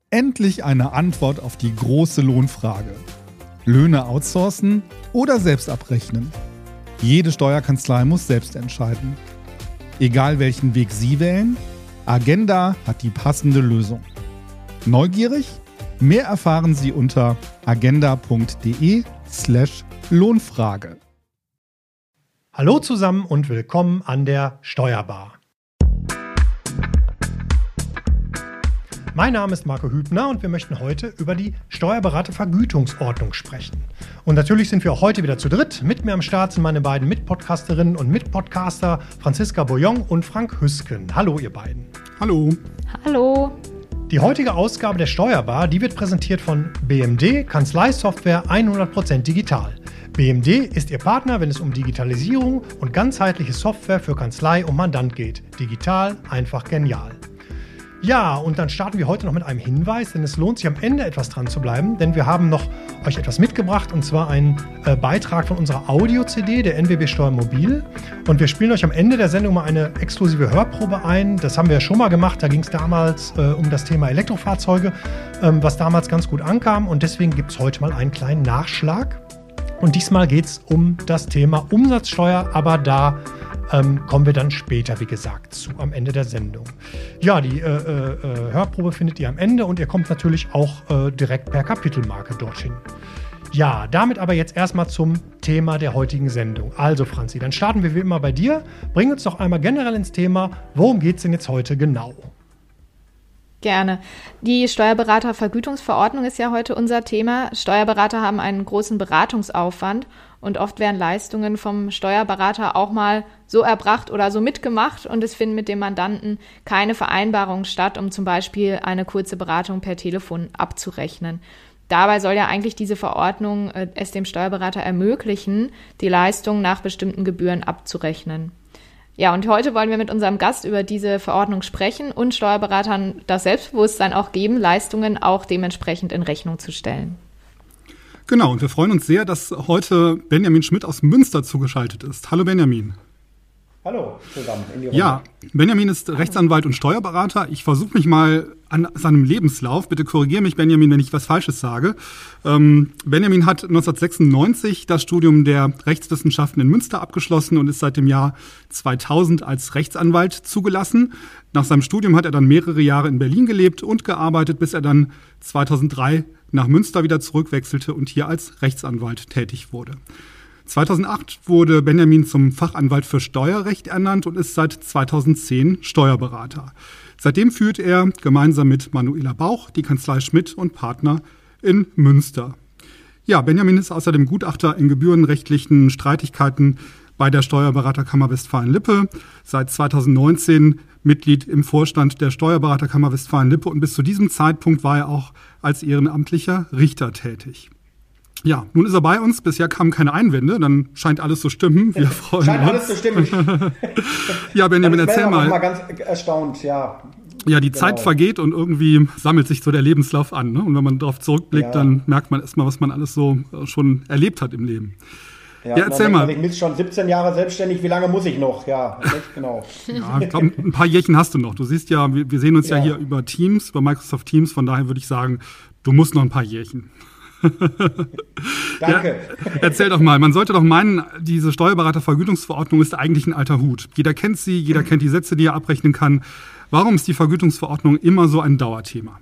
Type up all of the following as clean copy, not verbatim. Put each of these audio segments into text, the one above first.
Endlich eine Antwort auf die große Lohnfrage. Löhne outsourcen oder selbst abrechnen? Jede Steuerkanzlei muss selbst entscheiden. Egal welchen Weg Sie wählen, Agenda hat die passende Lösung. Neugierig? Mehr erfahren Sie unter agenda.de/Lohnfrage. Hallo zusammen und willkommen an der Steuerbar. Mein Name ist Marco Hübner und wir möchten heute über die Steuerberatervergütungsordnung sprechen. Und natürlich sind wir auch heute wieder zu dritt. Mit mir am Start sind meine beiden Mitpodcasterinnen und Mitpodcaster Franziska Bouillon und Frank Hüsken. Hallo ihr beiden. Hallo. Hallo. Die heutige Ausgabe der Steuerbar, die wird präsentiert von BMD, Kanzleisoftware 100% digital. BMD ist Ihr Partner, wenn es um Digitalisierung und ganzheitliche Software für Kanzlei und Mandant geht. Digital, einfach genial. Ja, und dann starten wir heute noch mit einem Hinweis, denn es lohnt sich am Ende etwas dran zu bleiben, denn wir haben noch euch etwas mitgebracht, und zwar einen Beitrag von unserer Audio-CD, der NWB Steuer Mobil. Und wir spielen euch am Ende der Sendung mal eine exklusive Hörprobe ein. Das haben wir ja schon mal gemacht, da ging es damals um das Thema Elektrofahrzeuge, was damals ganz gut ankam. Und deswegen gibt es heute mal einen kleinen Nachschlag. Und diesmal geht es um das Thema Umsatzsteuer, aber da kommen wir dann später, wie gesagt, zu am Ende der Sendung. Ja, die Hörprobe findet ihr am Ende und ihr kommt natürlich auch direkt per Kapitelmarke dorthin. Ja, damit aber jetzt erstmal zum Thema der heutigen Sendung. Also Franzi, dann starten wir wie immer bei dir. Bring uns doch einmal generell ins Thema, worum geht es denn jetzt heute genau? Gerne. Die Steuerberatervergütungsverordnung ist ja heute unser Thema. Steuerberater haben einen großen Beratungsaufwand und oft werden Leistungen vom Steuerberater auch mal so erbracht oder so mitgemacht und es finden mit dem Mandanten keine Vereinbarungen statt, um zum Beispiel eine kurze Beratung per Telefon abzurechnen. Dabei soll ja eigentlich diese Verordnung es dem Steuerberater ermöglichen, die Leistung nach bestimmten Gebühren abzurechnen. Ja, und heute wollen wir mit unserem Gast über diese Verordnung sprechen und Steuerberatern das Selbstbewusstsein auch geben, Leistungen auch dementsprechend in Rechnung zu stellen. Genau, und wir freuen uns sehr, dass heute Benjamin Schmidt aus Münster zugeschaltet ist. Hallo Benjamin. Hallo zusammen in die Runde. Ja, Benjamin ist Rechtsanwalt und Steuerberater. Ich versuche mich mal an seinem Lebenslauf. Bitte korrigiere mich, Benjamin, wenn ich was Falsches sage. Benjamin hat 1996 das Studium der Rechtswissenschaften in Münster abgeschlossen und ist seit dem Jahr 2000 als Rechtsanwalt zugelassen. Nach seinem Studium hat er dann mehrere Jahre in Berlin gelebt und gearbeitet, bis er dann 2003 nach Münster wieder zurückwechselte und hier als Rechtsanwalt tätig wurde. 2008 wurde Benjamin zum Fachanwalt für Steuerrecht ernannt und ist seit 2010 Steuerberater. Seitdem führt er gemeinsam mit Manuela Bauch die Kanzlei Schmidt und Partner in Münster. Ja, Benjamin ist außerdem Gutachter in gebührenrechtlichen Streitigkeiten bei der Steuerberaterkammer Westfalen-Lippe, seit 2019 Mitglied im Vorstand der Steuerberaterkammer Westfalen-Lippe und bis zu diesem Zeitpunkt war er auch als ehrenamtlicher Richter tätig. Ja, nun ist er bei uns. Bisher kamen keine Einwände. Dann scheint alles zu stimmen. Wir freuen uns. Scheint alles zu stimmen. Ja, Benjamin, erzähl mal. Ich bin mal ganz erstaunt, ja. Ja, die Zeit vergeht und irgendwie sammelt sich so der Lebenslauf an. Ne? Und wenn man darauf zurückblickt, dann merkt man erstmal, was man alles so schon erlebt hat im Leben. Ja, erzähl mal. Ich bin schon 17 Jahre selbstständig. Wie lange muss ich noch? Ja, echt genau. Ja, ich glaube, ein paar Jährchen hast du noch. Du siehst ja, wir sehen uns ja hier über Teams, über Microsoft Teams. Von daher würde ich sagen, du musst noch ein paar Jährchen. Danke. Ja, erzähl doch mal, man sollte doch meinen, diese Steuerberatervergütungsverordnung ist eigentlich ein alter Hut. Jeder kennt sie, jeder kennt die Sätze, die er abrechnen kann. Warum ist die Vergütungsverordnung immer so ein Dauerthema?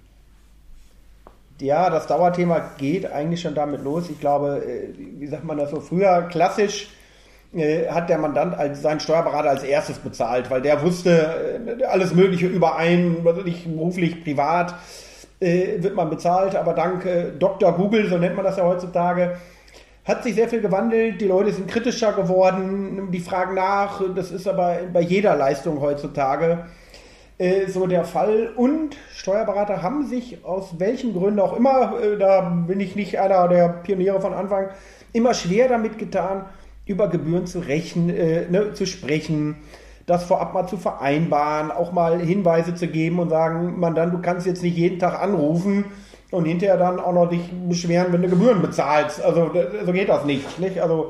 Ja, das Dauerthema geht eigentlich schon damit los. Ich glaube, wie sagt man das so, früher klassisch hat der Mandant seinen Steuerberater als erstes bezahlt, weil der wusste alles Mögliche über einen, beruflich, privat, wird man bezahlt, aber dank Dr. Google, so nennt man das ja heutzutage, hat sich sehr viel gewandelt. Die Leute sind kritischer geworden, die fragen nach. Das ist aber bei jeder Leistung heutzutage so der Fall. Und Steuerberater haben sich aus welchen Gründen auch immer, da bin ich nicht einer der Pioniere von Anfang, immer schwer damit getan, über Gebühren zu zu sprechen, das vorab mal zu vereinbaren, auch mal Hinweise zu geben und sagen, Mandant, du kannst jetzt nicht jeden Tag anrufen und hinterher dann auch noch dich beschweren, wenn du Gebühren bezahlst. Also so geht das nicht. Also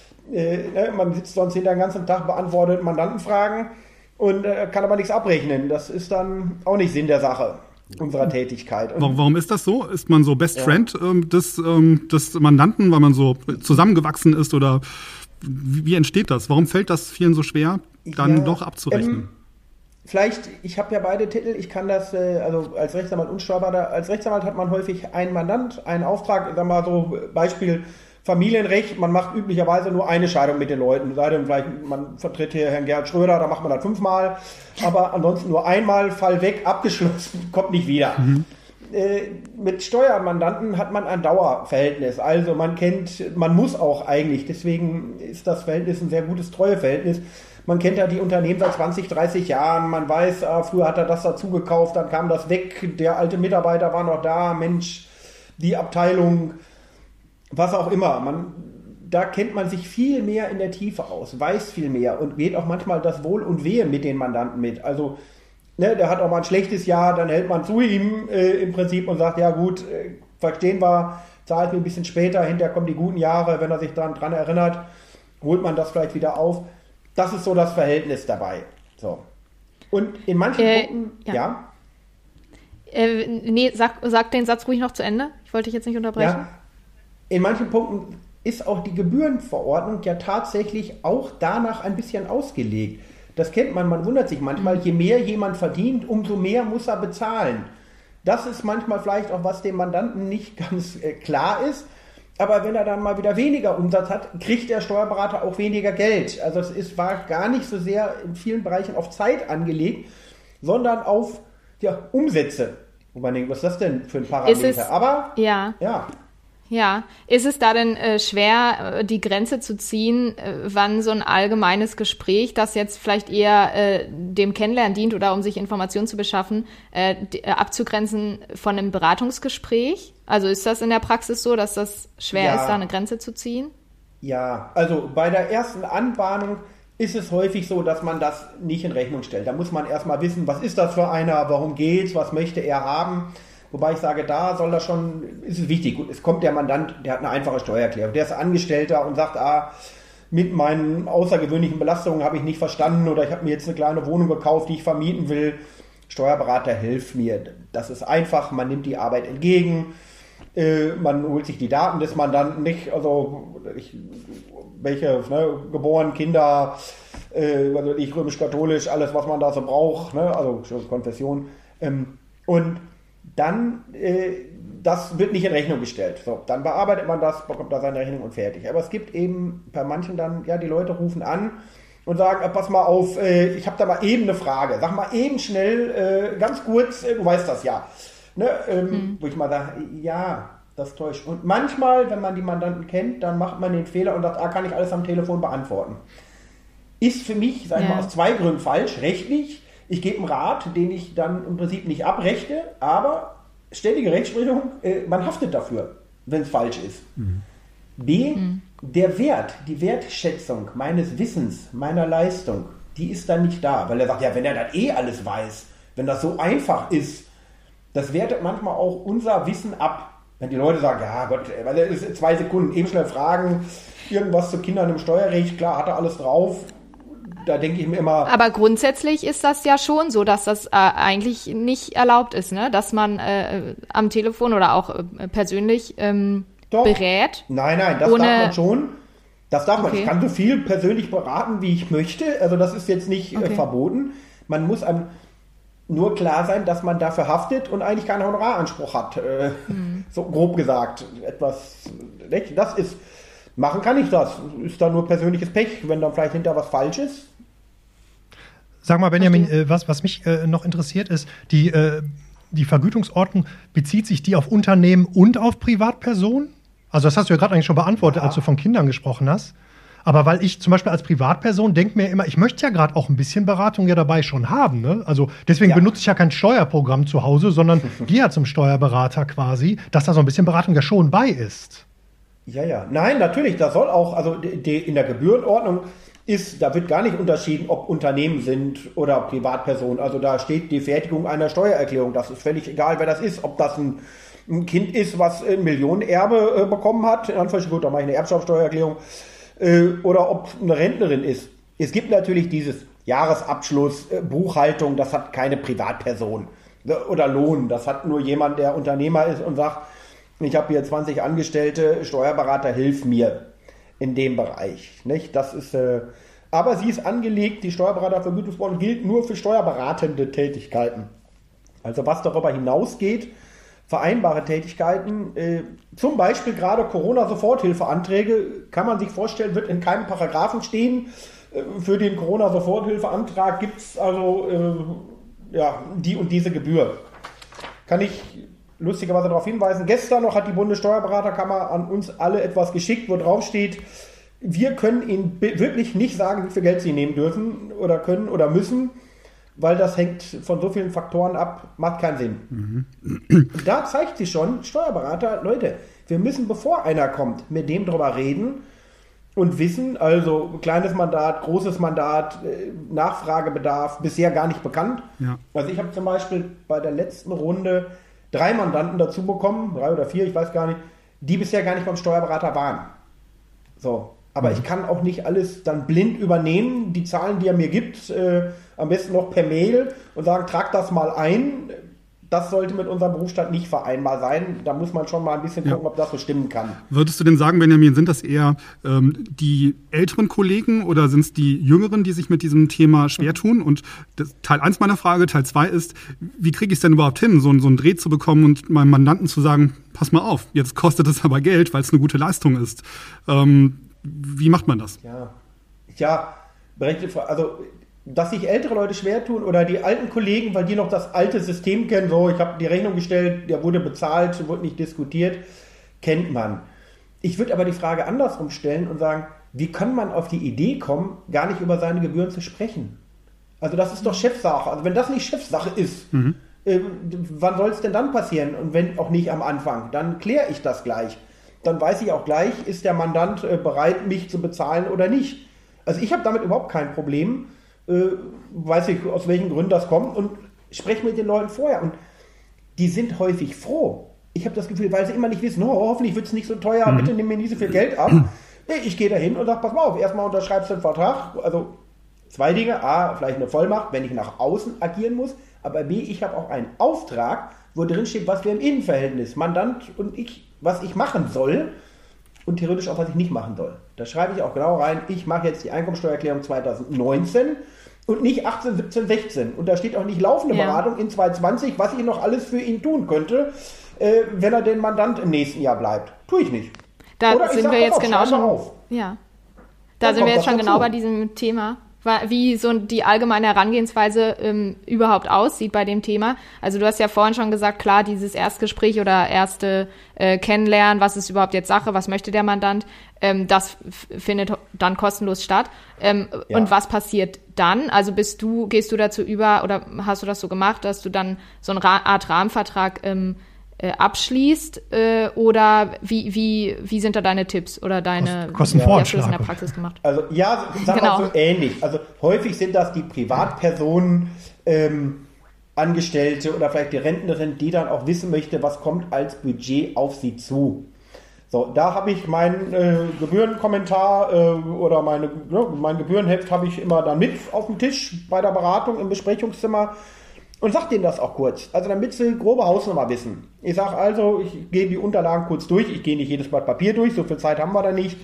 man sitzt sonst hinter den ganzen Tag, beantwortet Mandantenfragen und kann aber nichts abrechnen. Das ist dann auch nicht Sinn der Sache. unserer Tätigkeit. Warum ist das so? Ist man so Best Friend des Mandanten, weil man so zusammengewachsen ist, oder wie entsteht das? Warum fällt das vielen so schwer, dann doch abzurechnen? Vielleicht, ich habe ja beide Titel, ich kann das, also als Rechtsanwalt und Steuerberater, als Rechtsanwalt hat man häufig einen Mandant, einen Auftrag, sagen wir mal so, Beispiel Familienrecht, man macht üblicherweise nur eine Scheidung mit den Leuten, sei denn vielleicht, man vertritt hier Herrn Gerhard Schröder, da macht man das 5-mal, aber ansonsten nur einmal, Fall weg, abgeschlossen, kommt nicht wieder. Mit Steuermandanten hat man ein Dauerverhältnis, also man muss auch eigentlich, deswegen ist das Verhältnis ein sehr gutes Treueverhältnis. Man kennt ja die Unternehmen seit 20, 30 Jahren, man weiß, früher hat er das dazu gekauft, dann kam das weg, der alte Mitarbeiter war noch da, Mensch, die Abteilung, was auch immer. Da kennt man sich viel mehr in der Tiefe aus, weiß viel mehr und geht auch manchmal das Wohl und Wehe mit den Mandanten mit. Also, der hat auch mal ein schlechtes Jahr, dann hält man zu ihm im Prinzip und sagt, ja gut, verstehen wir, zahlt mir ein bisschen später, hinterher kommen die guten Jahre, wenn er sich dran erinnert, holt man das vielleicht wieder auf. Das ist so das Verhältnis dabei. So. Und in manchen Punkten, nee, sag den Satz ruhig noch zu Ende. Ich wollte dich jetzt nicht unterbrechen. Ja, in manchen Punkten ist auch die Gebührenverordnung ja tatsächlich auch danach ein bisschen ausgelegt. Das kennt man wundert sich manchmal, je mehr jemand verdient, umso mehr muss er bezahlen. Das ist manchmal vielleicht auch, was dem Mandanten nicht ganz klar ist. Aber wenn er dann mal wieder weniger Umsatz hat, kriegt der Steuerberater auch weniger Geld. Also war gar nicht so sehr in vielen Bereichen auf Zeit angelegt, sondern auf Umsätze. Wo man denkt, was ist das denn für ein Parameter? Ja, ist es da denn schwer, die Grenze zu ziehen, wann so ein allgemeines Gespräch, das jetzt vielleicht eher dem Kennenlernen dient oder um sich Informationen zu beschaffen, abzugrenzen von einem Beratungsgespräch? Also ist das in der Praxis so, dass das schwer ist, da eine Grenze zu ziehen? Ja, also bei der ersten Anbahnung ist es häufig so, dass man das nicht in Rechnung stellt. Da muss man erstmal wissen, was ist das für einer, warum geht's, was möchte er haben. Wobei ich sage, ist es wichtig. Gut, es kommt der Mandant, der hat eine einfache Steuererklärung. Der ist Angestellter und sagt, mit meinen außergewöhnlichen Belastungen habe ich nicht verstanden oder ich habe mir jetzt eine kleine Wohnung gekauft, die ich vermieten will. Steuerberater hilft mir. Das ist einfach, man nimmt die Arbeit entgegen, man holt sich die Daten des Mandanten nicht, also geboren, Kinder, römisch-katholisch, alles, was man da so braucht, also Konfession. Und dann, das wird nicht in Rechnung gestellt. So, dann bearbeitet man das, bekommt da seine Rechnung und fertig. Aber es gibt eben bei manchen dann, die Leute rufen an und sagen, pass mal auf, ich habe da mal eben eine Frage. Sag mal eben schnell, ganz kurz, du weißt das ja. Wo ich mal sage, ja, das täuscht. Und manchmal, wenn man die Mandanten kennt, dann macht man den Fehler und sagt, kann ich alles am Telefon beantworten. Ist für mich, sag ich mal, aus 2 Gründen falsch. Rechtlich, ich gebe einen Rat, den ich dann im Prinzip nicht abrechne, aber ständige Rechtsprechung, man haftet dafür, wenn es falsch ist. B, der Wert, die Wertschätzung meines Wissens, meiner Leistung, die ist dann nicht da, weil er sagt, wenn er dann alles weiß, wenn das so einfach ist, das wertet manchmal auch unser Wissen ab. Wenn die Leute sagen, weil es ist 2 Sekunden, eben schnell fragen, irgendwas zu Kindern im Steuerrecht, klar, hat er alles drauf. Da denke ich mir immer... Aber grundsätzlich ist das ja schon so, dass das eigentlich nicht erlaubt ist, ne? Dass man am Telefon oder auch persönlich berät. Nein, das darf man schon. Das darf man. Ich kann so viel persönlich beraten, wie ich möchte. Also das ist jetzt nicht verboten. Man muss einem nur klar sein, dass man dafür haftet und eigentlich keinen Honoraranspruch hat. So grob gesagt. Das ist... Machen kann ich das. Ist da nur persönliches Pech, wenn dann vielleicht hinter was falsch ist. Sag mal, Benjamin, was mich noch interessiert ist, die Vergütungsordnung, bezieht sich die auf Unternehmen und auf Privatpersonen? Also das hast du ja gerade eigentlich schon beantwortet, als du von Kindern gesprochen hast. Aber weil ich zum Beispiel als Privatperson denke mir immer, ich möchte ja gerade auch ein bisschen Beratung dabei schon haben. Ne? Also deswegen benutze ich ja kein Steuerprogramm zu Hause, sondern gehe ja zum Steuerberater quasi, dass da so ein bisschen Beratung ja schon bei ist. Ja. Nein, natürlich, da soll auch, also in der Gebührenordnung da wird gar nicht unterschieden, ob Unternehmen sind oder Privatpersonen. Also da steht die Fertigung einer Steuererklärung. Das ist völlig egal, wer das ist. Ob das ein Kind ist, was ein Millionenerbe bekommen hat, in Anführungsstrichen, gut, da mache ich eine Erbschaftssteuererklärung, oder ob eine Rentnerin ist. Es gibt natürlich dieses Jahresabschluss, Buchhaltung, das hat keine Privatperson. Oder Lohn. Das hat nur jemand, der Unternehmer ist und sagt, ich habe hier 20 Angestellte, Steuerberater, hilf mir in dem Bereich. Nicht? Das ist, aber sie ist angelegt, die Steuerberatervergütungsordnung gilt nur für steuerberatende Tätigkeiten. Also was darüber hinausgeht, vereinbare Tätigkeiten, zum Beispiel gerade Corona-Soforthilfeanträge, kann man sich vorstellen, wird in keinem Paragraphen stehen. Für den Corona-Soforthilfeantrag gibt es also die und diese Gebühr. Kann ich lustigerweise darauf hinweisen, gestern noch hat die Bundessteuerberaterkammer an uns alle etwas geschickt, wo drauf steht, wir können Ihnen wirklich nicht sagen, wie viel Geld Sie nehmen dürfen oder können oder müssen, weil das hängt von so vielen Faktoren ab, macht keinen Sinn. Da zeigt sich schon, Steuerberater, Leute, wir müssen, bevor einer kommt, mit dem drüber reden und wissen, also kleines Mandat, großes Mandat, Nachfragebedarf, bisher gar nicht bekannt. Ja. Also ich habe zum Beispiel bei der letzten Runde 3 Mandanten dazu bekommen, 3 oder 4, ich weiß gar nicht, die bisher gar nicht beim Steuerberater waren. So. Aber ich kann auch nicht alles dann blind übernehmen, die Zahlen, die er mir gibt, am besten noch per Mail und sagen, trag das mal ein. Das sollte mit unserem Berufsstand nicht vereinbar sein. Da muss man schon mal ein bisschen gucken, ob das so stimmen kann. Würdest du denn sagen, Benjamin, sind das eher die älteren Kollegen oder sind es die Jüngeren, die sich mit diesem Thema schwer tun? Und Teil 1 meiner Frage, Teil 2 ist, wie kriege ich es denn überhaupt hin, so einen Dreh zu bekommen und meinem Mandanten zu sagen, pass mal auf, jetzt kostet es aber Geld, weil es eine gute Leistung ist. Wie macht man das? Ja, berechtigte Frage. Also, dass sich ältere Leute schwer tun oder die alten Kollegen, weil die noch das alte System kennen, so, ich habe die Rechnung gestellt, der wurde bezahlt, wurde nicht diskutiert, kennt man. Ich würde aber die Frage andersrum stellen und sagen, wie kann man auf die Idee kommen, gar nicht über seine Gebühren zu sprechen? Also das ist doch Chefsache. Also wenn das nicht Chefsache ist, wann soll es denn dann passieren? Und wenn auch nicht am Anfang, dann kläre ich das gleich. Dann weiß ich auch gleich, ist der Mandant bereit, mich zu bezahlen oder nicht. Also ich habe damit überhaupt kein Problem, weiß ich, aus welchen Gründen das kommt und spreche mit den Leuten vorher. Und die sind häufig froh. Ich habe das Gefühl, weil sie immer nicht wissen, hoffentlich wird es nicht so teuer, bitte nimm mir nicht so viel Geld ab. Ich gehe da hin und sage, pass mal auf, erstmal unterschreibst du einen Vertrag. Also 2 Dinge. A, vielleicht eine Vollmacht, wenn ich nach außen agieren muss. Aber B, ich habe auch einen Auftrag, wo drin steht, was wir im Innenverhältnis, Mandant und ich, was ich machen soll und theoretisch auch, was ich nicht machen soll. Da schreibe ich auch genau rein, ich mache jetzt die Einkommensteuererklärung 2019 und nicht 18, 17, 16. Und da steht auch nicht laufende Beratung in 2020, was ich noch alles für ihn tun könnte, wenn er den Mandant im nächsten Jahr bleibt. Tue ich nicht. Da sind wir jetzt genau schon. Ja. Da sind wir jetzt schon genau bei diesem Thema, wie so die allgemeine Herangehensweise überhaupt aussieht bei dem Thema. Also du hast ja vorhin schon gesagt, klar, dieses Erstgespräch oder erste Kennenlernen, was ist überhaupt jetzt Sache, was möchte der Mandant, das findet dann kostenlos statt. Und was passiert dann? Also gehst du dazu über oder hast du das so gemacht, dass du dann so eine Art Rahmenvertrag abschließt oder wie sind da deine Tipps oder deine Kostenvoranschlag in der Praxis gemacht? Also sagen wir so ähnlich. Also häufig sind das die Privatpersonen, Angestellte oder vielleicht die Rentnerin, die dann auch wissen möchte, was kommt als Budget auf sie zu. So, da habe ich meinen Gebührenkommentar oder mein Gebührenheft habe ich immer dann mit auf dem Tisch bei der Beratung im Besprechungszimmer. Und sag denen das auch kurz, also damit sie grobe Hausnummer wissen. Ich sage also, ich gehe die Unterlagen kurz durch, ich gehe nicht jedes Blatt Papier durch, so viel Zeit haben wir da nicht.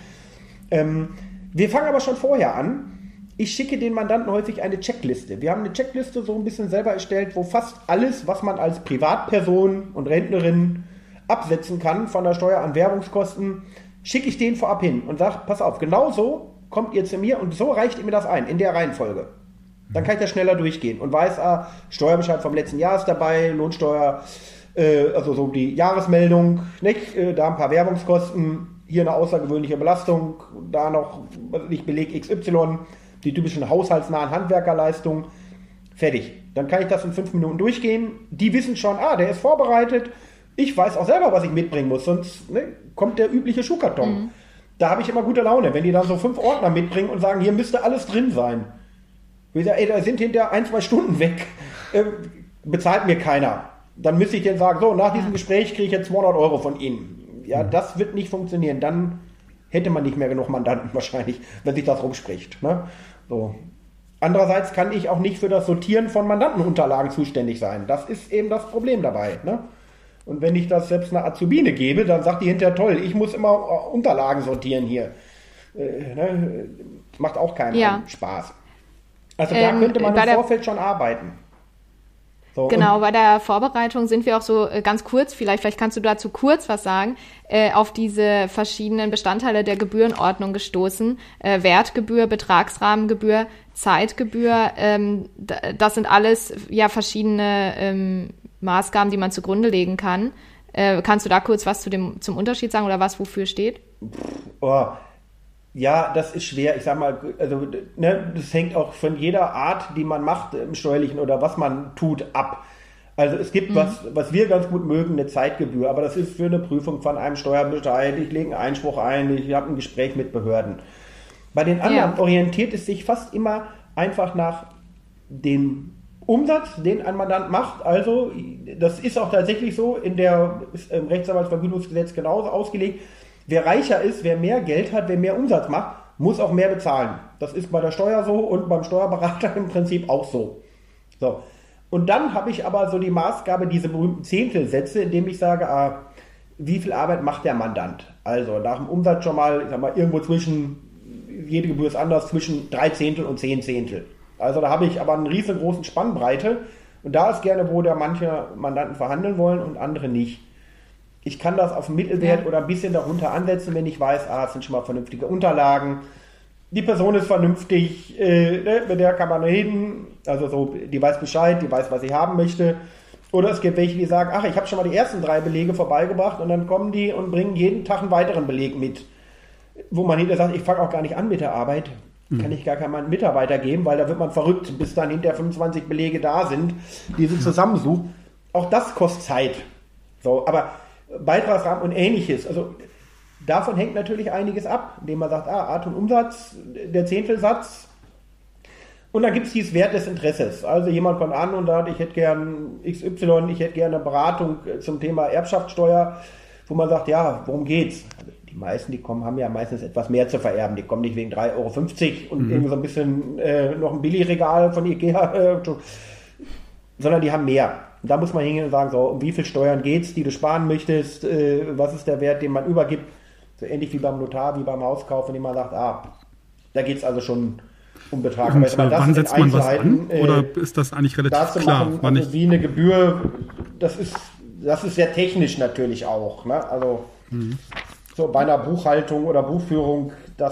Wir fangen aber schon vorher an. Ich schicke den Mandanten häufig eine Checkliste. Wir haben eine Checkliste so ein bisschen selber erstellt, wo fast alles, was man als Privatperson und Rentnerin absetzen kann von der Steuer an Werbungskosten, schicke ich denen vorab hin und sage, pass auf, genau so kommt ihr zu mir und so reicht ihr mir das ein, in der Reihenfolge. Dann kann ich da schneller durchgehen und weiß, Steuerbescheid vom letzten Jahr ist dabei, Lohnsteuer, also so die Jahresmeldung, nicht? Da ein paar Werbungskosten, hier eine außergewöhnliche Belastung, da noch Beleg XY, die typischen haushaltsnahen Handwerkerleistungen, fertig. Dann kann ich das in 5 Minuten durchgehen. Die wissen schon, der ist vorbereitet. Ich weiß auch selber, was ich mitbringen muss, sonst kommt der übliche Schuhkarton. Da habe ich immer gute Laune, wenn die dann so 5 Ordner mitbringen und sagen, hier müsste alles drin sein. Ich sage, da sind hinterher 1-2 Stunden weg, bezahlt mir keiner. Dann müsste ich denen sagen, so, nach diesem Gespräch kriege ich jetzt 200 Euro von Ihnen. Ja, das wird nicht funktionieren. Dann hätte man nicht mehr genug Mandanten wahrscheinlich, wenn sich das rumspricht. Ne? So. Andererseits kann ich auch nicht für das Sortieren von Mandantenunterlagen zuständig sein. Das ist eben das Problem dabei. Ne? Und wenn ich das selbst einer Azubine gebe, dann sagt die hinterher, toll, ich muss immer Unterlagen sortieren hier. Ne? Macht auch keinen Spaß. Also da könnte man im Vorfeld schon arbeiten. So, genau, bei der Vorbereitung sind wir auch so ganz kurz, vielleicht kannst du dazu kurz was sagen, auf diese verschiedenen Bestandteile der Gebührenordnung gestoßen. Wertgebühr, Betragsrahmengebühr, Zeitgebühr, das sind alles ja verschiedene Maßgaben, die man zugrunde legen kann. Kannst du da kurz was zum Unterschied sagen oder was wofür steht? Ja, das ist schwer. Ich sag mal, also das hängt auch von jeder Art, die man macht im Steuerlichen oder was man tut, ab. Also es gibt was wir ganz gut mögen, eine Zeitgebühr, aber das ist für eine Prüfung von einem Steuerbescheid, ich lege einen Einspruch ein, ich habe ein Gespräch mit Behörden. Bei den anderen orientiert es sich fast immer einfach nach dem Umsatz, den ein Mandant macht. Also das ist auch tatsächlich so im Rechtsanwaltsvergütungsgesetz genauso ausgelegt. Wer reicher ist, wer mehr Geld hat, wer mehr Umsatz macht, muss auch mehr bezahlen. Das ist bei der Steuer so und beim Steuerberater im Prinzip auch so. Und dann habe ich aber so die Maßgabe, diese berühmten Zehntelsätze, indem ich sage, wie viel Arbeit macht der Mandant? Also nach dem Umsatz schon mal, ich sag mal, irgendwo jede Gebühr ist anders, zwischen 3 Zehntel und 10 Zehntel. Also da habe ich aber eine riesengroßen Spannbreite und da ist gerne, wo da manche Mandanten verhandeln wollen und andere nicht. Ich kann das auf Mittelwert oder ein bisschen darunter ansetzen, wenn ich weiß, es sind schon mal vernünftige Unterlagen. Die Person ist vernünftig, mit der kann man reden. Also so, die weiß Bescheid, die weiß, was sie haben möchte. Oder es gibt welche, die sagen, ich habe schon mal die ersten 3 Belege vorbeigebracht und dann kommen die und bringen jeden Tag einen weiteren Beleg mit. Wo man hinterher sagt, ich fange auch gar nicht an mit der Arbeit. Kann ich gar keinen Mitarbeiter geben, weil da wird man verrückt, bis dann hinterher 25 Belege da sind, die sie zusammensucht. Auch das kostet Zeit. So, aber Beitragsrahmen und Ähnliches. Also davon hängt natürlich einiges ab, indem man sagt, Art und Umsatz, der Zehntelsatz. Und dann gibt es dieses Wert des Interesses. Also jemand kommt an und sagt, ich hätte gern XY, ich hätte gerne eine Beratung zum Thema Erbschaftssteuer, wo man sagt, worum geht's? Also die meisten, die kommen, haben ja meistens etwas mehr zu vererben. Die kommen nicht wegen 3,50 € und irgendwie so ein bisschen noch ein Billigregal von Ikea, sondern die haben mehr. Und da muss man hingehen und sagen, so, um wie viel Steuern geht's, die du sparen möchtest, was ist der Wert, den man übergibt, so ähnlich wie beim Notar, wie beim Hauskauf, wenn jemand sagt, da geht's also schon um Betrag. Und wann setzt man was an? Oder ist das eigentlich relativ klar? Machen, also wie eine Gebühr, das ist sehr technisch natürlich auch. Ne? Also so bei einer Buchhaltung oder Buchführung,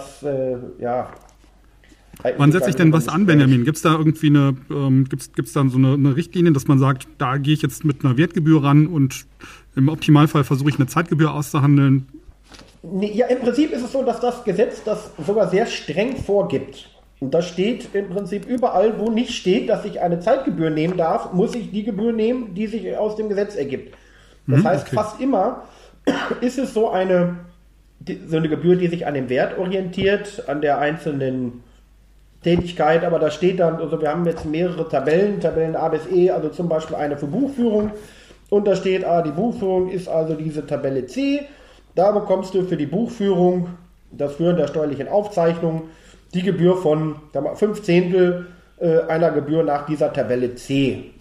Wann setze ich denn was an, Benjamin? Gibt es da irgendwie gibt's da so eine Richtlinie, dass man sagt, da gehe ich jetzt mit einer Wertgebühr ran und im Optimalfall versuche ich eine Zeitgebühr auszuhandeln? Ja, im Prinzip ist es so, dass das Gesetz das sogar sehr streng vorgibt. Und da steht im Prinzip überall, wo nicht steht, dass ich eine Zeitgebühr nehmen darf, muss ich die Gebühr nehmen, die sich aus dem Gesetz ergibt. Das heißt, fast immer ist es so eine Gebühr, die sich an dem Wert orientiert, an der einzelnen Tätigkeit, aber da steht dann, also wir haben jetzt mehrere Tabellen A bis E, also zum Beispiel eine für Buchführung und da steht, die Buchführung ist also diese Tabelle C, da bekommst du für die Buchführung, das Führen der steuerlichen Aufzeichnung, die Gebühr von 5 Zehntel einer Gebühr nach dieser Tabelle C.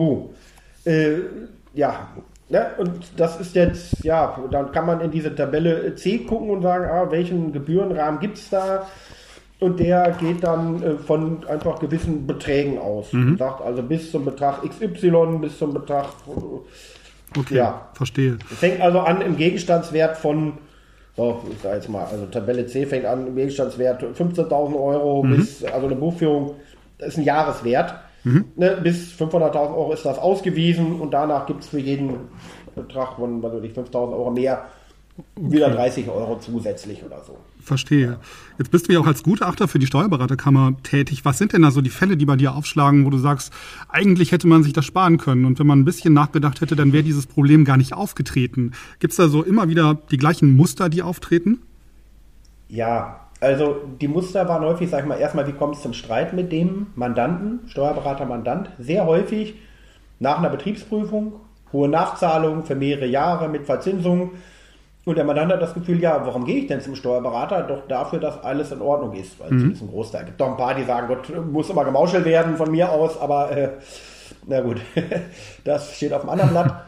Und das ist jetzt, dann kann man in diese Tabelle C gucken und sagen, welchen Gebührenrahmen gibt es da? Und der geht dann von einfach gewissen Beträgen aus. Sagt also bis zum Betrag XY, bis zum Betrag. Okay, verstehe. Fängt also an im Gegenstandswert von, ich sage jetzt mal, also Tabelle C fängt an im Gegenstandswert 15.000 € bis, also eine Buchführung, das ist ein Jahreswert. Bis 500.000 € ist das ausgewiesen und danach gibt es für jeden Betrag von 5.000 € mehr wieder 30 € zusätzlich oder so. Verstehe. Jetzt bist du ja auch als Gutachter für die Steuerberaterkammer tätig. Was sind denn da so die Fälle, die bei dir aufschlagen, wo du sagst, eigentlich hätte man sich das sparen können und wenn man ein bisschen nachgedacht hätte, dann wäre dieses Problem gar nicht aufgetreten. Gibt es da so immer wieder die gleichen Muster, die auftreten? Ja, also die Muster waren häufig, sag ich mal, erstmal, wie kommt es zum Streit mit dem Mandanten, Steuerberater-Mandant? Sehr häufig nach einer Betriebsprüfung, hohe Nachzahlungen für mehrere Jahre mit Verzinsung. Und der Mandant hat das Gefühl, ja, warum gehe ich denn zum Steuerberater? Doch dafür, dass alles in Ordnung ist. Weil es ist ein Großteil. Es gibt doch ein paar, die sagen, Gott, muss immer gemauschelt werden von mir aus, aber na gut, das steht auf dem anderen Blatt.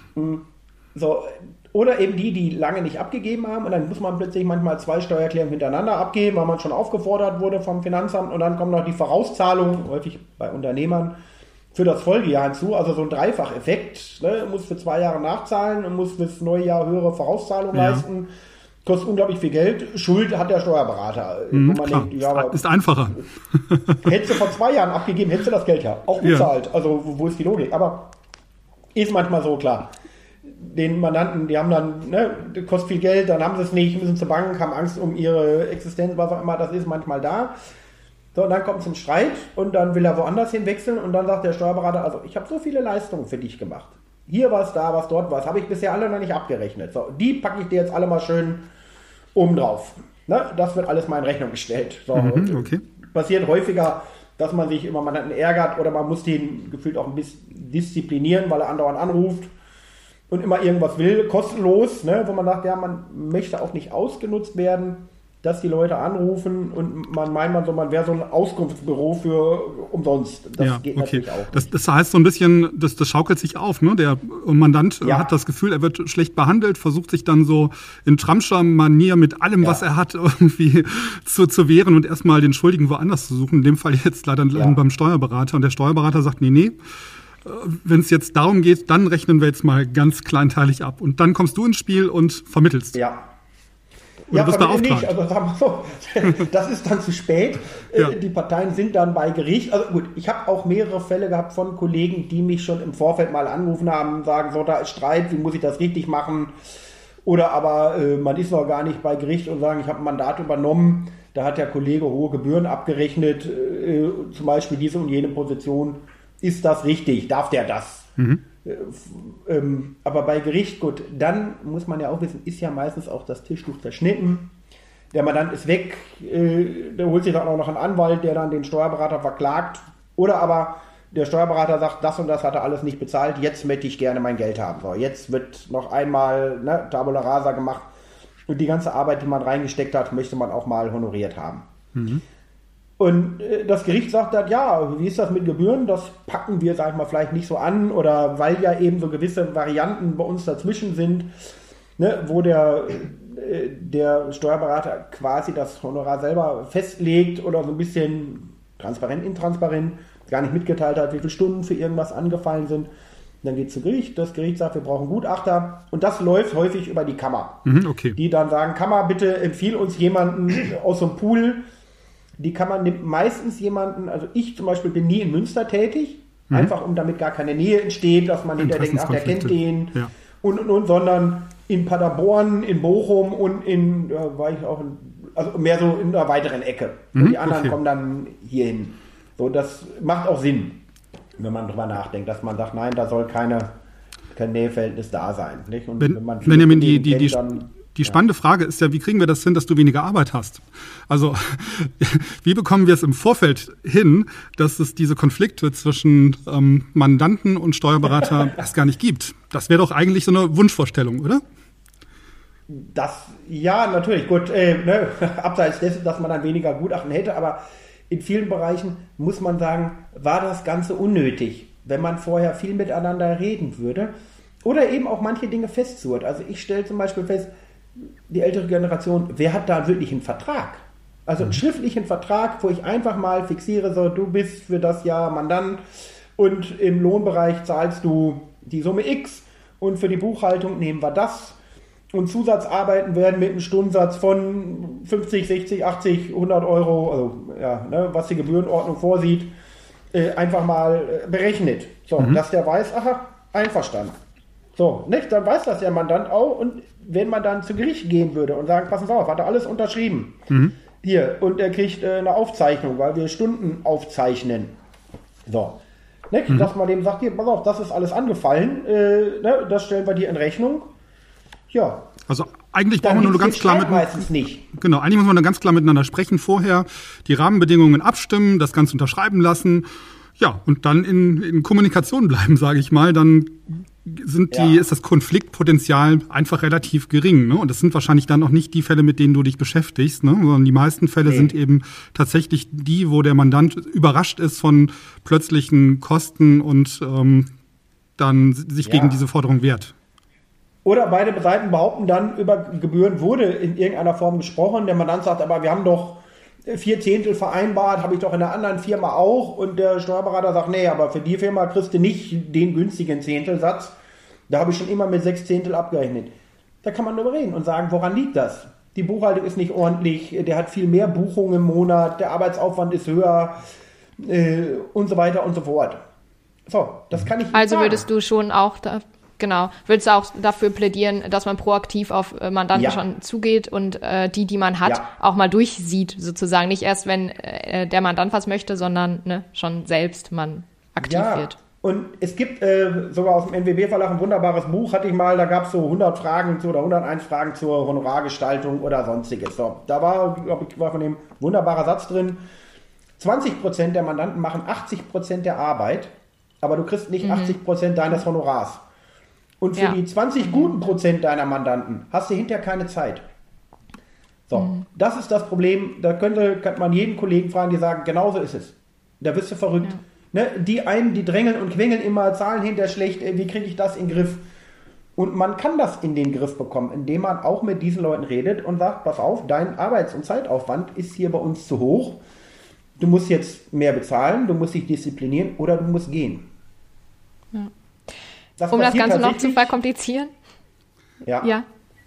So, oder eben die lange nicht abgegeben haben und dann muss man plötzlich manchmal 2 Steuererklärungen hintereinander abgeben, weil man schon aufgefordert wurde vom Finanzamt und dann kommt noch die Vorauszahlung, häufig bei Unternehmern, für das Folgejahr hinzu, also so ein Dreifacheffekt, ne? Muss für 2 Jahre nachzahlen und muss fürs neue Jahr höhere Vorauszahlungen leisten, kostet unglaublich viel Geld, Schuld hat der Steuerberater. Wo man denkt, ja, ist einfacher. Hättest du vor 2 Jahren abgegeben, hättest du das Geld ja auch bezahlt, also wo ist die Logik, aber ist manchmal so, klar. Den Mandanten, die haben dann, das kostet viel Geld, dann haben sie es nicht, müssen zur Bank, haben Angst um ihre Existenz, was auch immer, das ist manchmal da. So, und dann kommt es zum Streit und dann will er woanders hin wechseln und dann sagt der Steuerberater, also ich habe so viele Leistungen für dich gemacht. Hier was, da was, dort was, habe ich bisher alle noch nicht abgerechnet. So, die packe ich dir jetzt alle mal schön oben drauf. Ne? Das wird alles mal in Rechnung gestellt. So, okay. Passiert häufiger, dass man sich immer Mandanten ärgert oder man muss den gefühlt auch ein bisschen disziplinieren, weil er andauernd anruft und immer irgendwas will, kostenlos, ne? Wo man sagt, ja, man möchte auch nicht ausgenutzt werden, dass die Leute anrufen und man meint, man wäre so ein Auskunftsbüro für umsonst. Das geht natürlich auch nicht. Das heißt so ein bisschen, das schaukelt sich auf, ne? Der Mandant hat das Gefühl, er wird schlecht behandelt, versucht sich dann so in Trumpscher Manier mit allem, was er hat, irgendwie zu wehren und erstmal den Schuldigen woanders zu suchen. In dem Fall jetzt leider beim Steuerberater. Und der Steuerberater sagt, nee, wenn es jetzt darum geht, dann rechnen wir jetzt mal ganz kleinteilig ab. Und dann kommst du ins Spiel und vermittelst. Ja. Oder bist beauftragt. Nicht. Also sagen wir so, das ist dann zu spät. Die Parteien sind dann bei Gericht. Also gut, ich habe auch mehrere Fälle gehabt von Kollegen, die mich schon im Vorfeld mal angerufen haben, sagen, so, da ist Streit, wie muss ich das richtig machen? Oder aber man ist noch gar nicht bei Gericht und sagen, ich habe ein Mandat übernommen, da hat der Kollege hohe Gebühren abgerechnet, zum Beispiel diese und jene Position. Ist das richtig? Darf der das? Aber bei Gericht, gut, dann muss man ja auch wissen, ist ja meistens auch das Tischtuch zerschnitten. Der Mandant ist weg, der holt sich dann auch noch einen Anwalt, der dann den Steuerberater verklagt. Oder aber der Steuerberater sagt, das und das hat er alles nicht bezahlt, jetzt möchte ich gerne mein Geld haben. So, jetzt wird noch einmal Tabula Rasa gemacht und die ganze Arbeit, die man reingesteckt hat, möchte man auch mal honoriert haben. Und das Gericht sagt dann, ja, wie ist das mit Gebühren? Das packen wir, sag ich mal, vielleicht nicht so an oder weil ja eben so gewisse Varianten bei uns dazwischen sind, ne, wo der Steuerberater quasi das Honorar selber festlegt oder so ein bisschen transparent, intransparent, gar nicht mitgeteilt hat, wie viele Stunden für irgendwas angefallen sind. Dann geht es zu Gericht, das Gericht sagt, wir brauchen Gutachter und das läuft häufig über die Kammer. Die dann sagen, Kammer, bitte empfiehl uns jemanden aus so einem Pool. Die Kammer nimmt meistens jemanden, also ich zum Beispiel bin nie in Münster tätig, einfach um damit gar keine Nähe entsteht, dass man hinterher denkt, ach, der kennt den und, sondern in Paderborn, in Bochum und war ich auch also mehr so in einer weiteren Ecke. Und die anderen kommen dann hierhin. So, das macht auch Sinn, wenn man drüber nachdenkt, dass man sagt, nein, da soll kein Näheverhältnis da sein. Nicht? Und wenn man Benjamin, die spannende Frage ist ja, wie kriegen wir das hin, dass du weniger Arbeit hast? Also, wie bekommen wir es im Vorfeld hin, dass es diese Konflikte zwischen Mandanten und Steuerberater erst gar nicht gibt? Das wäre doch eigentlich so eine Wunschvorstellung, oder? Ja, natürlich. Gut, abseits dessen, dass man dann weniger Gutachten hätte, aber in vielen Bereichen muss man sagen, war das Ganze unnötig, wenn man vorher viel miteinander reden würde oder eben auch manche Dinge festzurrt. Also ich stelle zum Beispiel fest, die ältere Generation, wer hat da wirklich einen Vertrag? Also einen schriftlichen Vertrag, wo ich einfach mal fixiere, so, du bist für das Jahr Mandant und im Lohnbereich zahlst du die Summe X und für die Buchhaltung nehmen wir das und Zusatzarbeiten werden mit einem Stundensatz von 50, 60, 80, 100 Euro, also was die Gebührenordnung vorsieht, einfach mal berechnet. So, dass der weiß, aha, einverstanden. So, nicht? Dann weiß das der Mandant auch und wenn man dann zu Gericht gehen würde und sagen, passen Sie auf, hat er alles unterschrieben. Hier, und er kriegt eine Aufzeichnung, weil wir Stunden aufzeichnen. So, nicht? Dass man dem sagt, hier, pass auf, das ist alles angefallen, das stellen wir dir in Rechnung. Ja. Also eigentlich brauchen wir nur ganz klar meistens nicht. Genau, eigentlich muss man dann ganz klar miteinander sprechen vorher, die Rahmenbedingungen abstimmen, das Ganze unterschreiben lassen. Ja, und dann in Kommunikation bleiben, sage ich mal, dann ist das Konfliktpotenzial einfach relativ gering. Ne? Und das sind wahrscheinlich dann auch nicht die Fälle, mit denen du dich beschäftigst, ne? Sondern die meisten Fälle sind eben tatsächlich die, wo der Mandant überrascht ist von plötzlichen Kosten und dann sich gegen diese Forderung wehrt. Oder beide Seiten behaupten dann, über Gebühren wurde in irgendeiner Form gesprochen. Der Mandant sagt, aber wir haben doch 4/10 vereinbart, habe ich doch in der anderen Firma auch. Und der Steuerberater sagt, nee, aber für die Firma kriegst du nicht den günstigen Zehntelsatz. Da habe ich schon immer mit 6/10 abgerechnet. Da kann man darüber reden und sagen, woran liegt das? Die Buchhaltung ist nicht ordentlich, der hat viel mehr Buchungen im Monat, der Arbeitsaufwand ist höher und so weiter und so fort. So, das kann ich nicht Also sagen. würdest du schon auch würdest du auch dafür plädieren, dass man proaktiv auf Mandanten schon zugeht und die man hat, auch mal durchsieht, sozusagen. Nicht erst, wenn der Mandant was möchte, sondern schon selbst man aktiv wird. Und es gibt sogar aus dem NWB-Verlag ein wunderbares Buch, hatte ich mal, da gab es so 100 Fragen oder 101 Fragen zur Honorargestaltung oder sonstiges. So, da war von dem wunderbarer Satz drin, 20% der Mandanten machen 80% der Arbeit, aber du kriegst nicht 80% deines Honorars. Und für die 20 guten Prozent deiner Mandanten hast du hinterher keine Zeit. So, das ist das Problem. Da kann man jeden Kollegen fragen, die sagen, genauso ist es. Da wirst du verrückt. Ne? Die einen, die drängeln und quengeln immer, zahlen hinterher schlecht. Wie kriege ich das in den Griff? Und man kann das in den Griff bekommen, indem man auch mit diesen Leuten redet und sagt, pass auf, dein Arbeits- und Zeitaufwand ist hier bei uns zu hoch. Du musst jetzt mehr bezahlen, du musst dich disziplinieren oder du musst gehen. Ja. Um das Ganze noch zu verkomplizieren? Ja.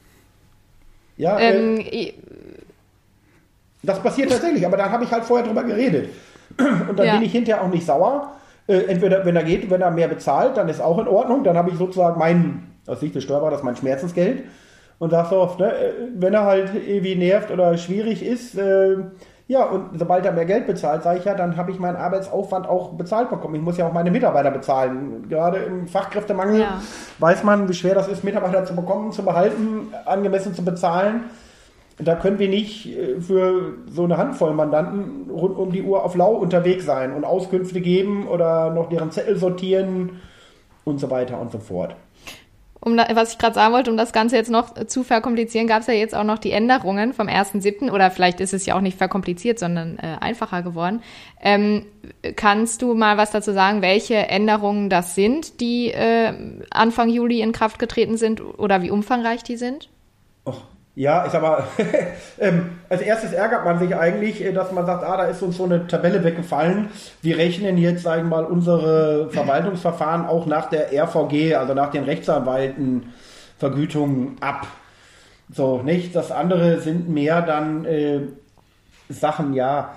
Das passiert tatsächlich, aber da habe ich halt vorher drüber geredet. Und dann bin ich hinterher auch nicht sauer. Entweder, wenn er mehr bezahlt, dann ist auch in Ordnung. Dann habe ich sozusagen aus Sicht des Steuerberaters, mein Schmerzensgeld. Und sage so, wenn er halt irgendwie nervt oder schwierig ist, und sobald er mehr Geld bezahlt, sage ich dann habe ich meinen Arbeitsaufwand auch bezahlt bekommen. Ich muss ja auch meine Mitarbeiter bezahlen. Gerade im Fachkräftemangel weiß man, wie schwer das ist, Mitarbeiter zu bekommen, zu behalten, angemessen zu bezahlen. Da können wir nicht für so eine Handvoll Mandanten rund um die Uhr auf Lau unterwegs sein und Auskünfte geben oder noch deren Zettel sortieren und so weiter und so fort. Was ich gerade sagen wollte, um das Ganze jetzt noch zu verkomplizieren, gab es ja jetzt auch noch die Änderungen vom 1.7. oder vielleicht ist es ja auch nicht verkompliziert, sondern einfacher geworden. Kannst du mal was dazu sagen, welche Änderungen das sind, die Anfang Juli in Kraft getreten sind oder wie umfangreich die sind? Ja, ich sag mal, als erstes ärgert man sich eigentlich, dass man sagt, da ist uns so eine Tabelle weggefallen. Wir rechnen jetzt, sagen wir mal, unsere Verwaltungsverfahren auch nach der RVG, also nach den Rechtsanwaltenvergütungen ab. So, nicht? Das andere sind mehr dann Sachen,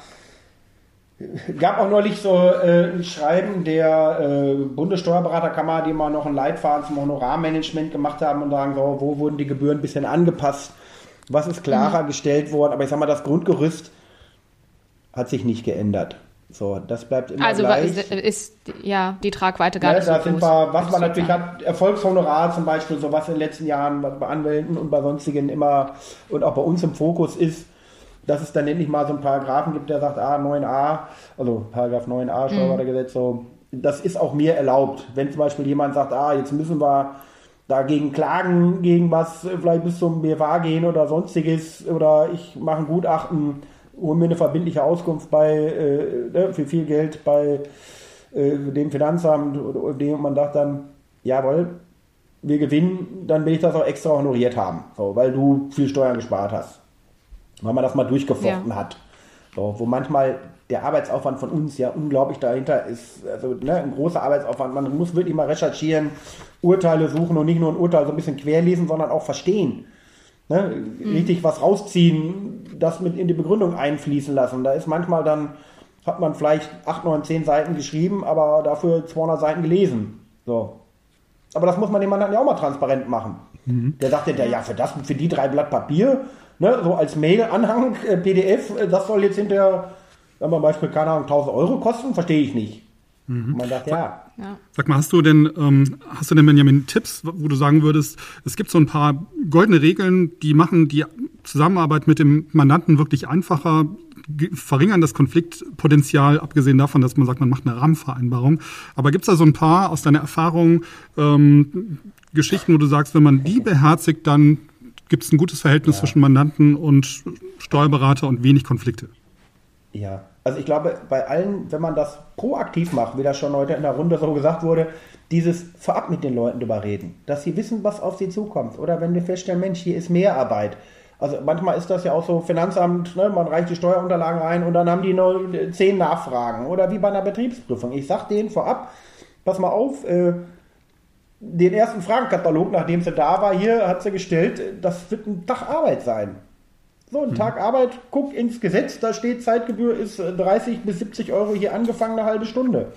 gab auch neulich so ein Schreiben der Bundessteuerberaterkammer, die mal noch einen Leitfaden zum Honorarmanagement gemacht haben und sagen, so, wo wurden die Gebühren ein bisschen angepasst, was ist klarer gestellt worden, aber ich sag mal, das Grundgerüst hat sich nicht geändert. So, das bleibt immer gleich. Also ist die Tragweite gar nicht so groß. Da sind wir, was man natürlich hat, Erfolgshonorar zum Beispiel, so was in den letzten Jahren bei Anwälten und bei sonstigen immer und auch bei uns im Fokus ist, dass es dann endlich mal so einen Paragraphen gibt, der sagt, 9a, also Paragraph 9a Steuerberatergesetz, so, das ist auch mir erlaubt. Wenn zum Beispiel jemand sagt, jetzt müssen wir dagegen klagen, gegen was, vielleicht bis zum BFA gehen oder sonstiges, oder ich mache ein Gutachten, hole mir eine verbindliche Auskunft für viel Geld bei dem Finanzamt oder dem, man sagt dann, jawohl, wir gewinnen, dann will ich das auch extra honoriert haben, so, weil du viel Steuern gespart hast. Weil man das mal durchgefochten hat. So, wo manchmal der Arbeitsaufwand von uns ja unglaublich dahinter ist. Also ein großer Arbeitsaufwand. Man muss wirklich mal recherchieren, Urteile suchen und nicht nur ein Urteil so ein bisschen querlesen, sondern auch verstehen. Richtig was rausziehen, das mit in die Begründung einfließen lassen. Da ist manchmal dann, hat man vielleicht 8, 9, 10 Seiten geschrieben, aber dafür 200 Seiten gelesen. So. Aber das muss man dem Mandanten ja auch mal transparent machen. Der sagt ja, für die 3 Blatt Papier, so als Mail-Anhang, PDF, das soll jetzt hinterher, sagen wir zum Beispiel, keine Ahnung, 1.000 Euro kosten, verstehe ich nicht. Und man sagt, Sag mal, hast du denn, Benjamin, Tipps, wo du sagen würdest, es gibt so ein paar goldene Regeln, die Zusammenarbeit mit dem Mandanten wirklich einfacher, verringern das Konfliktpotenzial, abgesehen davon, dass man sagt, man macht eine Rahmenvereinbarung. Aber gibt es da so ein paar aus deiner Erfahrung Geschichten, wo du sagst, wenn man die beherzigt, dann gibt es ein gutes Verhältnis zwischen Mandanten und Steuerberater und wenig Konflikte? Ja, also ich glaube, bei allen, wenn man das proaktiv macht, wie das schon heute in der Runde so gesagt wurde, dieses vorab mit den Leuten drüber reden, dass sie wissen, was auf sie zukommt. Oder wenn wir feststellen, Mensch, hier ist Mehrarbeit. Also manchmal ist das ja auch so, Finanzamt, ne, man reicht die Steuerunterlagen rein und dann haben die nur 10 Nachfragen. Oder wie bei einer Betriebsprüfung. Ich sage denen vorab, pass mal auf, den ersten Fragenkatalog, nachdem sie da war, hier hat sie gestellt, das wird ein Tag Arbeit sein. So, ein Tag Arbeit, guck ins Gesetz, da steht, Zeitgebühr ist 30 bis 70 Euro hier angefangen, eine halbe Stunde.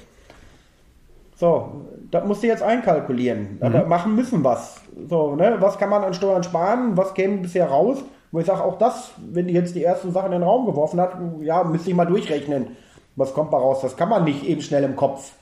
So, das musst du jetzt einkalkulieren. Aber machen müssen was. So, ne? Was kann man an Steuern sparen? Was käme bisher raus? Wo ich sage, auch das, wenn die jetzt die ersten Sachen in den Raum geworfen hat, ja, müsste ich mal durchrechnen. Was kommt da raus? Das kann man nicht eben schnell im Kopf.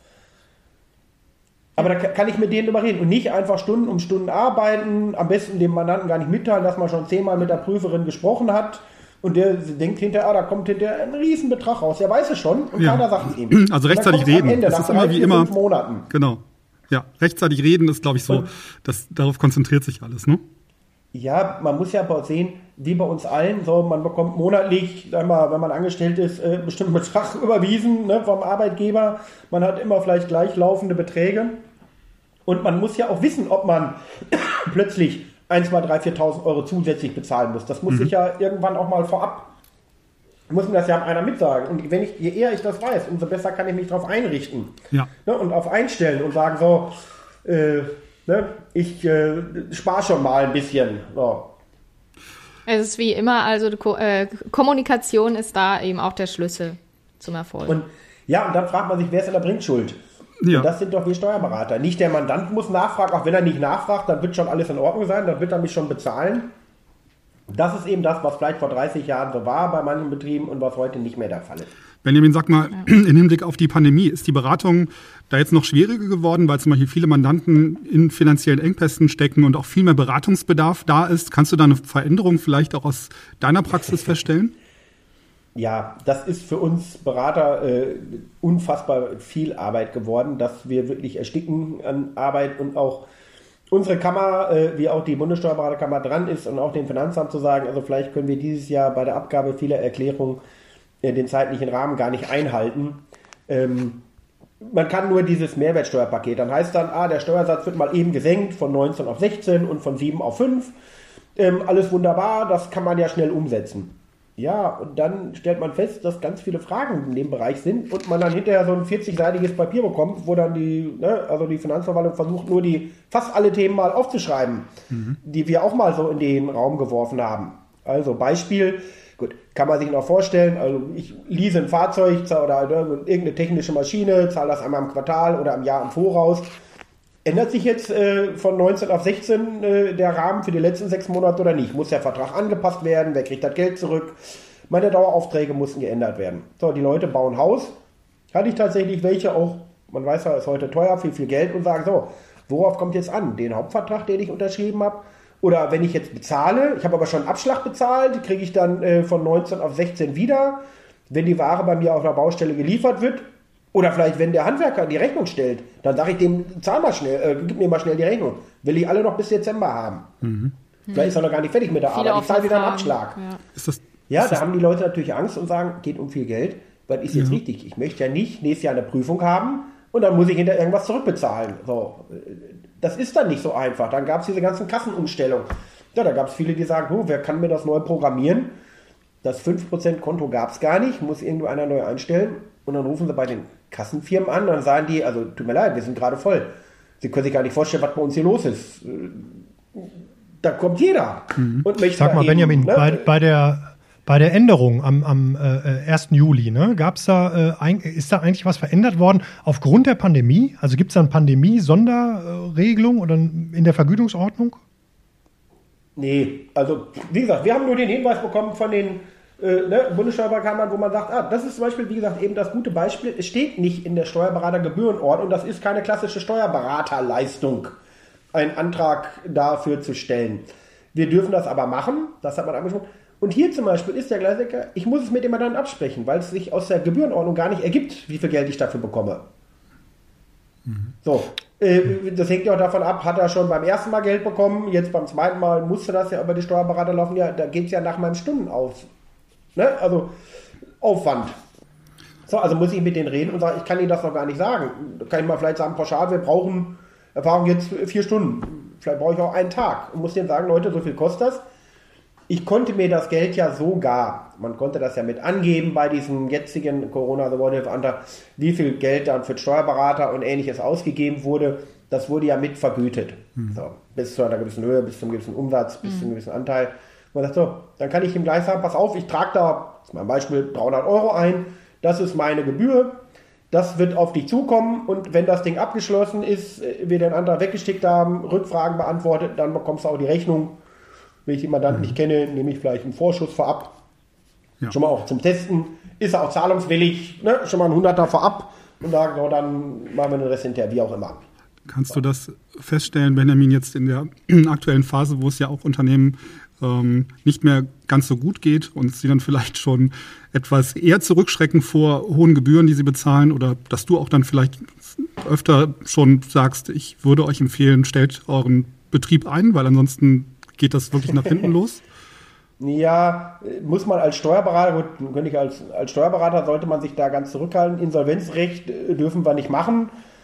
Aber da kann ich mit denen drüber reden und nicht einfach Stunden um Stunden arbeiten, am besten dem Mandanten gar nicht mitteilen, dass man schon 10-mal mit der Prüferin gesprochen hat und der denkt hinterher, da kommt hinterher ein Riesenbetrag raus. Der weiß es schon und keiner sagt es ihm. Also rechtzeitig reden, Ende, das ist immer wie 5 Monaten. Genau. Ja, rechtzeitig reden ist, glaube ich, so, darauf konzentriert sich alles, ne? Ja, man muss ja sehen, wie bei uns allen, so, man bekommt monatlich, sag mal, wenn man angestellt ist, bestimmten Betrag überwiesen, ne, vom Arbeitgeber. Man hat immer vielleicht gleichlaufende Beträge. Und man muss ja auch wissen, ob man plötzlich 1, 2, 3, 4.000 Euro zusätzlich bezahlen muss. Das muss ich ja irgendwann auch mal vorab, muss mir das ja einer mitsagen. Und je eher ich das weiß, umso besser kann ich mich darauf einrichten. Ja. Ne, und auf einstellen und sagen so, ne, ich spare schon mal ein bisschen. So. Es ist wie immer, also Kommunikation ist da eben auch der Schlüssel zum Erfolg. Und dann fragt man sich, wer ist in der Bringschuld? Ja. Und das sind doch wir Steuerberater. Nicht der Mandant muss nachfragen, auch wenn er nicht nachfragt, dann wird schon alles in Ordnung sein, dann wird er mich schon bezahlen. Das ist eben das, was vielleicht vor 30 Jahren so war bei manchen Betrieben und was heute nicht mehr der Fall ist. Benjamin, sag mal, im Hinblick auf die Pandemie, ist die Beratung da jetzt noch schwieriger geworden, weil zum Beispiel viele Mandanten in finanziellen Engpässen stecken und auch viel mehr Beratungsbedarf da ist? Kannst du da eine Veränderung vielleicht auch aus deiner Praxis feststellen? Ja, das ist für uns Berater unfassbar viel Arbeit geworden, dass wir wirklich ersticken an Arbeit und auch unsere Kammer, wie auch die Bundessteuerberaterkammer dran ist und auch dem Finanzamt zu sagen, also vielleicht können wir dieses Jahr bei der Abgabe vieler Erklärungen den zeitlichen Rahmen gar nicht einhalten. Man kann nur dieses Mehrwertsteuerpaket, dann heißt dann, der Steuersatz wird mal eben gesenkt von 19 auf 16 und von 7 auf 5. Alles wunderbar, das kann man ja schnell umsetzen. Ja, und dann stellt man fest, dass ganz viele Fragen in dem Bereich sind und man dann hinterher so ein 40-seitiges Papier bekommt, wo dann die Finanzverwaltung versucht, nur fast alle Themen mal aufzuschreiben, die wir auch mal so in den Raum geworfen haben. Also Beispiel, gut, kann man sich noch vorstellen, also ich lease ein Fahrzeug oder irgendeine technische Maschine, zahle das einmal im Quartal oder im Jahr im Voraus. Ändert sich jetzt von 19 auf 16 der Rahmen für die letzten 6 Monate oder nicht? Muss der Vertrag angepasst werden? Wer kriegt das Geld zurück? Meine Daueraufträge mussten geändert werden. So, die Leute bauen Haus. Hatte ich tatsächlich welche auch, man weiß ja, ist heute teuer, viel Geld und sagen so, worauf kommt jetzt an? Den Hauptvertrag, den ich unterschrieben habe? Oder wenn ich jetzt bezahle, ich habe aber schon einen Abschlag bezahlt, kriege ich dann von 19 auf 16 wieder, wenn die Ware bei mir auf der Baustelle geliefert wird. Oder vielleicht, wenn der Handwerker die Rechnung stellt, dann sage ich dem, gib mir mal schnell die Rechnung. Will ich alle noch bis Dezember haben. Vielleicht ist er noch gar nicht fertig mit der Arbeit. Ich zahle wieder einen Abschlag. Ja. Da haben die Leute natürlich Angst und sagen, geht um viel Geld. Weil ist jetzt richtig, ich möchte ja nicht nächstes Jahr eine Prüfung haben und dann muss ich hinterher irgendwas zurückbezahlen. So, das ist dann nicht so einfach. Dann gab es diese ganzen Kassenumstellungen. Ja, da gab es viele, die sagen, wer kann mir das neu programmieren? Das 5% Konto gab es gar nicht, muss irgendwo einer neu einstellen. Und dann rufen sie bei den Kassenfirmen an, dann sagen die, also tut mir leid, wir sind gerade voll. Sie können sich gar nicht vorstellen, was bei uns hier los ist. Da kommt jeder. Und möchte Sag mal, Benjamin, bei der Änderung am 1. Juli, ne, ist da eigentlich was verändert worden aufgrund der Pandemie? Also gibt es da eine Pandemie-Sonderregelung oder in der Vergütungsordnung? Nee, also wie gesagt, wir haben nur den Hinweis bekommen von den Bundessteuerberaterkammern, wo man sagt, das ist zum Beispiel, wie gesagt, eben das gute Beispiel, es steht nicht in der Steuerberatergebührenordnung, das ist keine klassische Steuerberaterleistung, einen Antrag dafür zu stellen. Wir dürfen das aber machen, das hat man angesprochen, Und hier zum Beispiel ist der Klassiker, ich muss es mit dem Mandanten absprechen, weil es sich aus der Gebührenordnung gar nicht ergibt, wie viel Geld ich dafür bekomme. So, das hängt ja auch davon ab, hat er schon beim ersten Mal Geld bekommen, jetzt beim zweiten Mal musste das ja über die Steuerberater laufen, ja, da geht es ja nach meinem Stundenauf. Ne? Also Aufwand. So, also muss ich mit denen reden und sagen, ich kann Ihnen das noch gar nicht sagen. Da kann ich mal vielleicht sagen, pauschal, wir brauchen Erfahrung jetzt 4 Stunden. Vielleicht brauche ich auch einen Tag. Und muss denen sagen, Leute, so viel kostet das. Ich konnte mir das Geld ja sogar, man konnte das ja mit angeben bei diesem jetzigen Corona-Soforthilfeantrag, wie viel Geld dann für Steuerberater und Ähnliches ausgegeben wurde. Das wurde ja mit vergütet. So, bis zu einer gewissen Höhe, bis zu einem gewissen Umsatz, bis zu einem gewissen Anteil. Man sagt so, dann kann ich ihm gleich sagen, pass auf, ich trage da, das ist mein Beispiel, 300 € ein. Das ist meine Gebühr. Das wird auf dich zukommen. Und wenn das Ding abgeschlossen ist, wir den Antrag weggeschickt haben, Rückfragen beantwortet, dann bekommst du auch die Rechnung. Wenn ich den Mandanten nicht kenne, nehme ich vielleicht einen Vorschuss vorab. Ja. Schon mal auch zum Testen. Ist er auch zahlungswillig? Ne? Schon mal ein 100er vorab. Und sagen, so, dann machen wir den Rest hinterher, wie auch immer. Kannst du das feststellen, Benjamin, jetzt in der aktuellen Phase, wo es ja auch Unternehmen nicht mehr ganz so gut geht und sie dann vielleicht schon etwas eher zurückschrecken vor hohen Gebühren, die sie bezahlen, oder dass du auch dann vielleicht öfter schon sagst, ich würde euch empfehlen, stellt euren Betrieb ein, weil ansonsten geht das wirklich nach hinten los? Ja, muss man als Steuerberater, gut, könnte ich als Steuerberater sollte man sich da ganz zurückhalten. Insolvenzrecht dürfen wir nicht machen.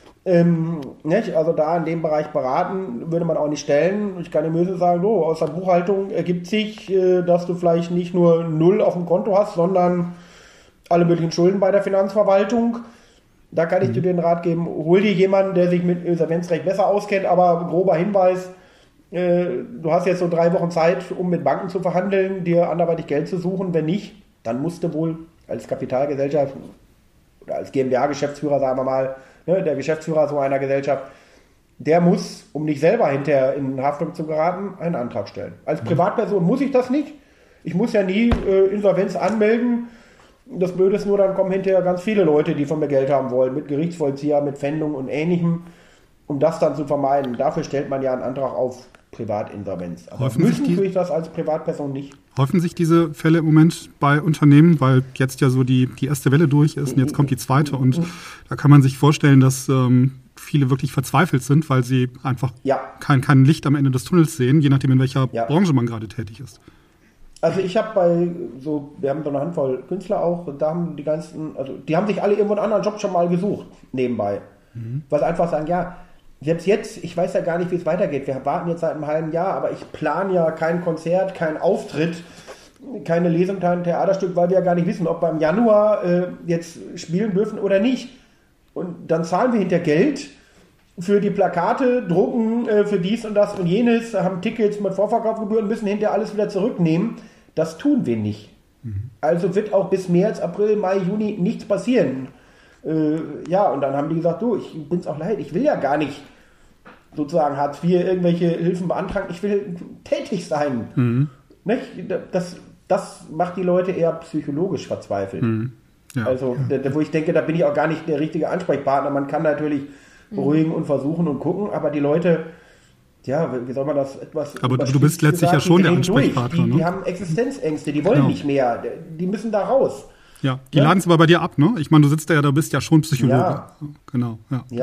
Nicht? Also da in dem Bereich beraten würde man auch nicht stellen. Ich kann dem Böse sagen, so, aus der Buchhaltung ergibt sich, dass du vielleicht nicht nur 0 auf dem Konto hast, sondern alle möglichen Schulden bei der Finanzverwaltung. Da kann ich dir den Rat geben, hol dir jemanden, der sich mit Insolvenzrecht besser auskennt, aber grober Hinweis, du hast jetzt so 3 Wochen Zeit, um mit Banken zu verhandeln, dir anderweitig Geld zu suchen. Wenn nicht, dann musst du wohl als Kapitalgesellschaft oder als GmbH-Geschäftsführer, sagen wir mal, der Geschäftsführer so einer Gesellschaft, der muss, um nicht selber hinterher in Haftung zu geraten, einen Antrag stellen. Als Privatperson muss ich das nicht. Ich muss ja nie Insolvenz anmelden. Das Blöde ist nur, dann kommen hinterher ganz viele Leute, die von mir Geld haben wollen, mit Gerichtsvollzieher, mit Pfändung und Ähnlichem, um das dann zu vermeiden. Dafür stellt man ja einen Antrag auf Privatinsolvenz. Aber müssen tue ich das als Privatperson nicht. Häufen sich diese Fälle im Moment bei Unternehmen, weil jetzt ja so die erste Welle durch ist und jetzt kommt die zweite, und da kann man sich vorstellen, dass viele wirklich verzweifelt sind, weil sie einfach kein Licht am Ende des Tunnels sehen, je nachdem in welcher Branche man gerade tätig ist. Also ich habe wir haben so eine Handvoll Künstler auch, und da haben die haben sich alle irgendwo einen anderen Job schon mal gesucht, nebenbei. Weil sie einfach sagen, ja, selbst jetzt, ich weiß ja gar nicht, wie es weitergeht. Wir warten jetzt seit einem halben Jahr, aber ich plane ja kein Konzert, keinen Auftritt, keine Lesung, kein Theaterstück, weil wir ja gar nicht wissen, ob wir im Januar jetzt spielen dürfen oder nicht. Und dann zahlen wir hinter Geld für die Plakate, drucken für dies und das und jenes, haben Tickets mit Vorverkaufsgebühren, müssen hinterher alles wieder zurücknehmen. Das tun wir nicht. Also wird auch bis März, April, Mai, Juni nichts passieren. Und dann haben die gesagt, du, ich bin's auch leid, ich will ja gar nicht sozusagen Hartz IV irgendwelche Hilfen beantragen, ich will tätig sein. Nicht? Das macht die Leute eher psychologisch verzweifelt. Wo ich denke, da bin ich auch gar nicht der richtige Ansprechpartner. Man kann natürlich beruhigen und versuchen und gucken, aber die Leute, wie soll man das etwas... Aber du bist letztlich ja schon der Ansprechpartner. Die haben Existenzängste, die wollen nicht mehr, die müssen da raus. Ja, die laden es aber bei dir ab, ne? Ich meine, du sitzt da bist ja schon Psychologe. Ja. Genau.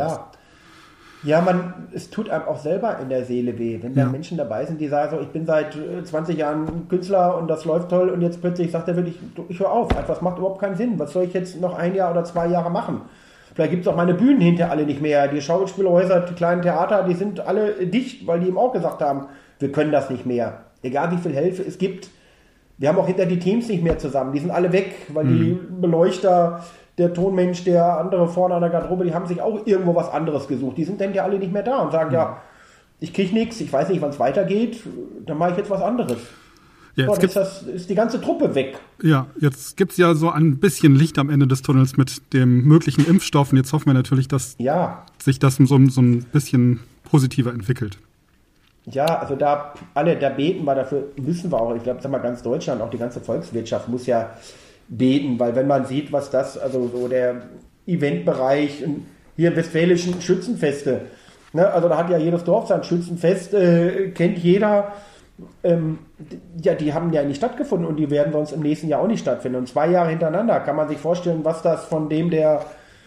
Es tut einem auch selber in der Seele weh, wenn da Menschen dabei sind, die sagen so, ich bin seit 20 Jahren Künstler und das läuft toll, und jetzt plötzlich sagt er wirklich, ich höre auf, das macht überhaupt keinen Sinn, was soll ich jetzt noch 1 Jahr oder 2 Jahre machen? Vielleicht gibt es auch meine Bühnen hinter alle nicht mehr, die Schauspielhäuser, die kleinen Theater, die sind alle dicht, weil die ihm auch gesagt haben, wir können das nicht mehr, egal wie viel Hilfe es gibt. Wir haben auch hinter die Teams nicht mehr zusammen. Die sind alle weg, weil die Beleuchter, der Tonmensch, der andere vorne an der Garderobe, die haben sich auch irgendwo was anderes gesucht. Die sind dann ja alle nicht mehr da und sagen, ich kriege nichts, ich weiß nicht, wann es weitergeht, dann mache ich jetzt was anderes. Ja, ist die ganze Truppe weg. Ja, jetzt gibt es ja so ein bisschen Licht am Ende des Tunnels mit dem möglichen Impfstoff. Und jetzt hoffen wir natürlich, dass sich das so ein bisschen positiver entwickelt. Ja, also da beten wir, dafür müssen wir auch, ich glaube, ganz Deutschland, auch die ganze Volkswirtschaft muss ja beten, weil wenn man sieht, was das, also so der Eventbereich, hier im westfälischen Schützenfeste, ne, also da hat ja jedes Dorf sein Schützenfest, kennt jeder, die haben ja nicht stattgefunden und die werden sonst im nächsten Jahr auch nicht stattfinden. Und 2 Jahre hintereinander kann man sich vorstellen, was das von dem, der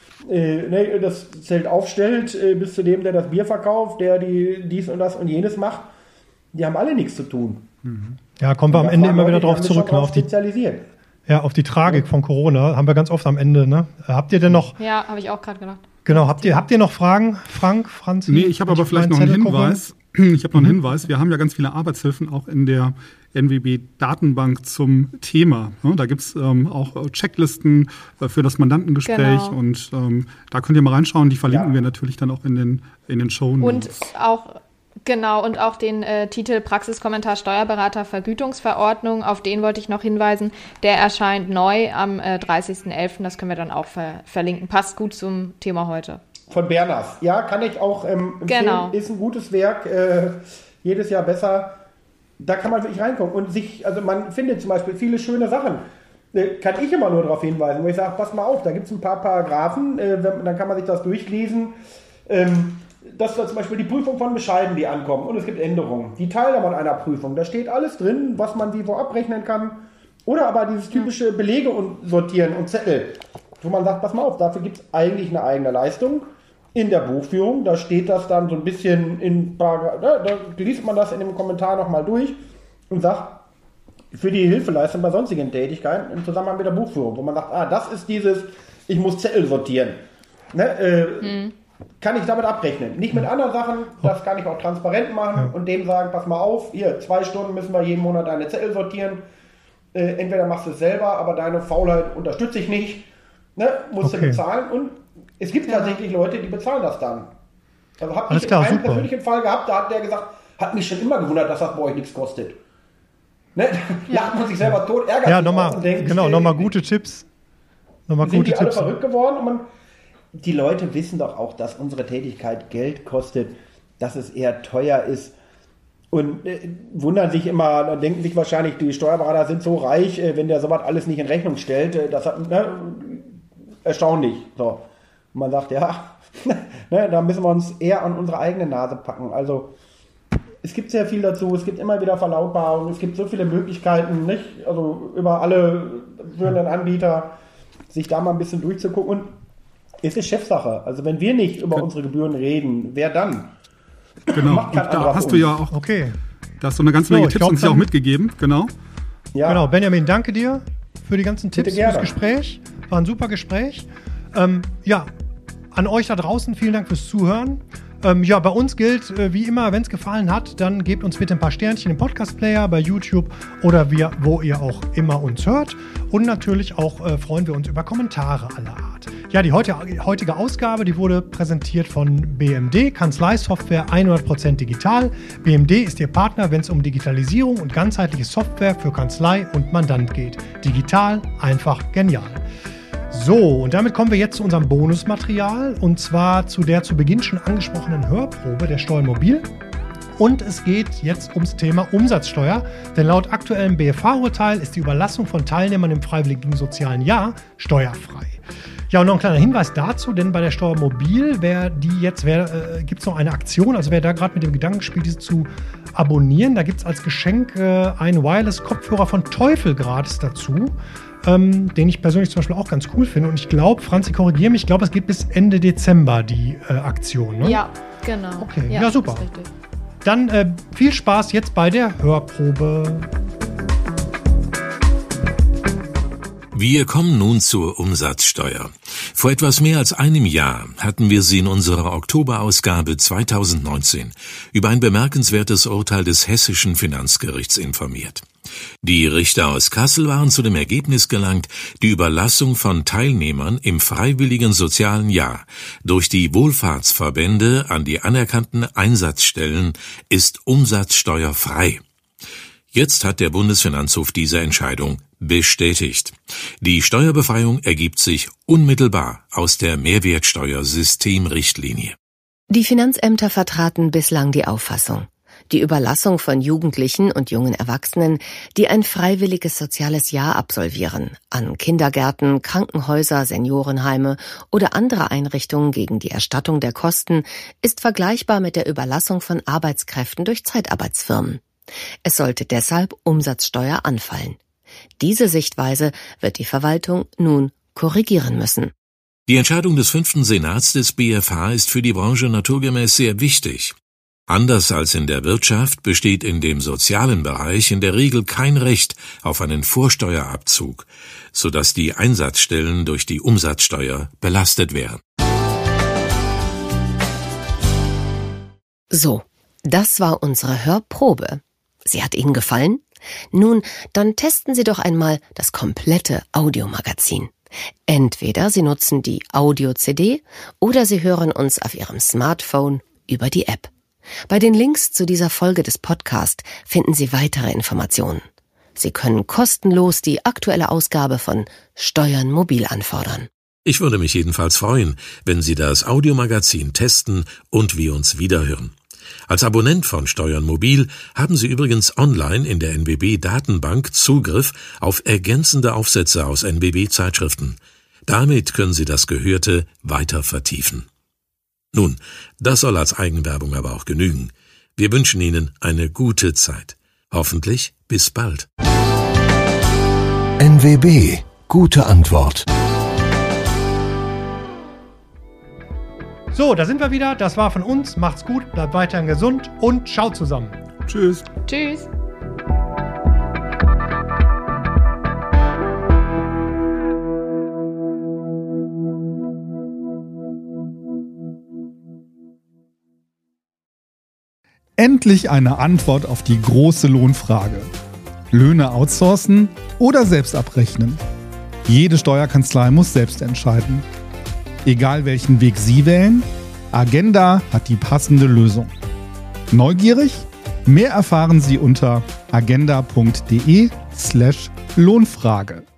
das Zelt aufstellt, bis zu dem, der das Bier verkauft, der dies und das und jenes macht. Die haben alle nichts zu tun. Ja, kommen wir am Ende immer wieder drauf zurück. Ne, auf die Tragik von Corona haben wir ganz oft am Ende. Ne? Habt ihr denn noch... Ja, habe ich auch gerade gedacht. Genau, habt ihr noch Fragen, Franzi? Nee, ich habe aber vielleicht noch einen Hinweis. Wir haben ja ganz viele Arbeitshilfen auch in der NWB-Datenbank zum Thema. Da gibt's auch Checklisten für das Mandantengespräch und da könnt ihr mal reinschauen. Die verlinken wir natürlich dann auch in den Shownotes. Und auch den Titel Praxiskommentar Steuerberater-Vergütungsverordnung, auf den wollte ich noch hinweisen. Der erscheint neu am 30.11. Das können wir dann auch verlinken. Passt gut zum Thema heute. Von Berners. Ja, kann ich auch empfehlen. Genau. Ist ein gutes Werk. Jedes Jahr besser. Da kann man wirklich reinkommen. Und man findet zum Beispiel viele schöne Sachen. Kann ich immer nur darauf hinweisen, wo ich sage, pass mal auf, da gibt es ein paar Paragraphen, dann kann man sich das durchlesen. Das war zum Beispiel die Prüfung von Bescheiden, die ankommen. Und es gibt Änderungen. Die Teilnahme an einer Prüfung. Da steht alles drin, was man wie wo abrechnen kann. Oder aber dieses typische Belege und sortieren und Zettel. Wo man sagt, pass mal auf, dafür gibt es eigentlich eine eigene Leistung. In der Buchführung, da steht das dann so ein bisschen da liest man das in dem Kommentar nochmal durch und sagt, für die Hilfeleistung bei sonstigen Tätigkeiten im Zusammenhang mit der Buchführung, wo man sagt, das ist dieses, ich muss Zettel sortieren. Kann ich damit abrechnen. Nicht mit anderen Sachen, das kann ich auch transparent machen und dem sagen, pass mal auf, hier, 2 Stunden müssen wir jeden Monat deine Zettel sortieren. Entweder machst du es selber, aber deine Faulheit unterstütze ich nicht. Musst du bezahlen und es gibt tatsächlich Leute, die bezahlen das dann. Also habe ich einen persönlichen Fall gehabt, da hat der gesagt, hat mich schon immer gewundert, dass das bei euch nichts kostet. Lacht man sich selber tot, ärgert sich auch und denkt, nochmal gute Tipps. Sind die alle verrückt geworden? Und die Leute wissen doch auch, dass unsere Tätigkeit Geld kostet, dass es eher teuer ist und wundern sich immer, denken sich wahrscheinlich, die Steuerberater sind so reich, wenn der sowas alles nicht in Rechnung stellt, erstaunlich. So. Und man sagt, da müssen wir uns eher an unsere eigene Nase packen. Also es gibt sehr viel dazu, es gibt immer wieder Verlautbarungen, es gibt so viele Möglichkeiten, nicht? Also über alle führenden Anbieter, sich da mal ein bisschen durchzugucken. Und es ist Chefsache. Also wenn wir nicht über unsere Gebühren reden, wer dann? Genau, und da hast du ja auch, da hast du eine ganze Menge Tipps uns ja auch mitgegeben, genau. Ja. Genau, Benjamin, danke dir für die ganzen Tipps, fürs Gespräch. War ein super Gespräch. An euch da draußen, vielen Dank fürs Zuhören. Bei uns gilt, wie immer, wenn es gefallen hat, dann gebt uns bitte ein paar Sternchen im Podcast-Player, bei YouTube oder wo ihr auch immer uns hört. Und natürlich auch freuen wir uns über Kommentare aller Art. Ja, die heutige Ausgabe, die wurde präsentiert von BMD, Kanzleisoftware 100% digital. BMD ist Ihr Partner, wenn es um Digitalisierung und ganzheitliche Software für Kanzlei und Mandant geht. Digital, einfach, genial. So, und damit kommen wir jetzt zu unserem Bonusmaterial und zwar zu der zu Beginn schon angesprochenen Hörprobe der Steuermobil. Und es geht jetzt ums Thema Umsatzsteuer, denn laut aktuellem BFH-Urteil ist die Überlassung von Teilnehmern im freiwilligen sozialen Jahr steuerfrei. Ja, und noch ein kleiner Hinweis dazu, denn bei der Steuermobil gibt es noch eine Aktion, also wer da gerade mit dem Gedanken spielt, diese zu abonnieren, da gibt es als Geschenk einen Wireless-Kopfhörer von Teufel gratis dazu. Den ich persönlich zum Beispiel auch ganz cool finde. Und ich glaube, Franzi, korrigiere mich, ich glaube, es geht bis Ende Dezember, die Aktion. Ne? Ja, genau. Okay, ja super. Dann viel Spaß jetzt bei der Hörprobe. Wir kommen nun zur Umsatzsteuer. Vor etwas mehr als einem Jahr hatten wir Sie in unserer Oktoberausgabe 2019 über ein bemerkenswertes Urteil des Hessischen Finanzgerichts informiert. Die Richter aus Kassel waren zu dem Ergebnis gelangt, die Überlassung von Teilnehmern im freiwilligen sozialen Jahr durch die Wohlfahrtsverbände an die anerkannten Einsatzstellen ist umsatzsteuerfrei. Jetzt hat der Bundesfinanzhof diese Entscheidung bestätigt. Die Steuerbefreiung ergibt sich unmittelbar aus der Mehrwertsteuersystemrichtlinie. Die Finanzämter vertraten bislang die Auffassung, die Überlassung von Jugendlichen und jungen Erwachsenen, die ein freiwilliges soziales Jahr absolvieren, an Kindergärten, Krankenhäuser, Seniorenheime oder andere Einrichtungen gegen die Erstattung der Kosten, ist vergleichbar mit der Überlassung von Arbeitskräften durch Zeitarbeitsfirmen. Es sollte deshalb Umsatzsteuer anfallen. Diese Sichtweise wird die Verwaltung nun korrigieren müssen. Die Entscheidung des 5. Senats des BfH ist für die Branche naturgemäß sehr wichtig. Anders als in der Wirtschaft besteht in dem sozialen Bereich in der Regel kein Recht auf einen Vorsteuerabzug, sodass die Einsatzstellen durch die Umsatzsteuer belastet wären. So, das war unsere Hörprobe. Sie hat Ihnen gefallen? Nun, dann testen Sie doch einmal das komplette Audiomagazin. Entweder Sie nutzen die Audio-CD oder Sie hören uns auf Ihrem Smartphone über die App. Bei den Links zu dieser Folge des Podcasts finden Sie weitere Informationen. Sie können kostenlos die aktuelle Ausgabe von Steuern mobil anfordern. Ich würde mich jedenfalls freuen, wenn Sie das Audiomagazin testen und wir uns wiederhören. Als Abonnent von Steuern mobil haben Sie übrigens online in der NBB-Datenbank Zugriff auf ergänzende Aufsätze aus NBB-Zeitschriften. Damit können Sie das Gehörte weiter vertiefen. Nun, das soll als Eigenwerbung aber auch genügen. Wir wünschen Ihnen eine gute Zeit. Hoffentlich bis bald. NWB. Gute Antwort. So, da sind wir wieder. Das war von uns. Macht's gut, bleibt weiterhin gesund und ciao zusammen. Tschüss. Tschüss. Endlich eine Antwort auf die große Lohnfrage. Löhne outsourcen oder selbst abrechnen? Jede Steuerkanzlei muss selbst entscheiden. Egal welchen Weg Sie wählen, Agenda hat die passende Lösung. Neugierig? Mehr erfahren Sie unter agenda.de/Lohnfrage.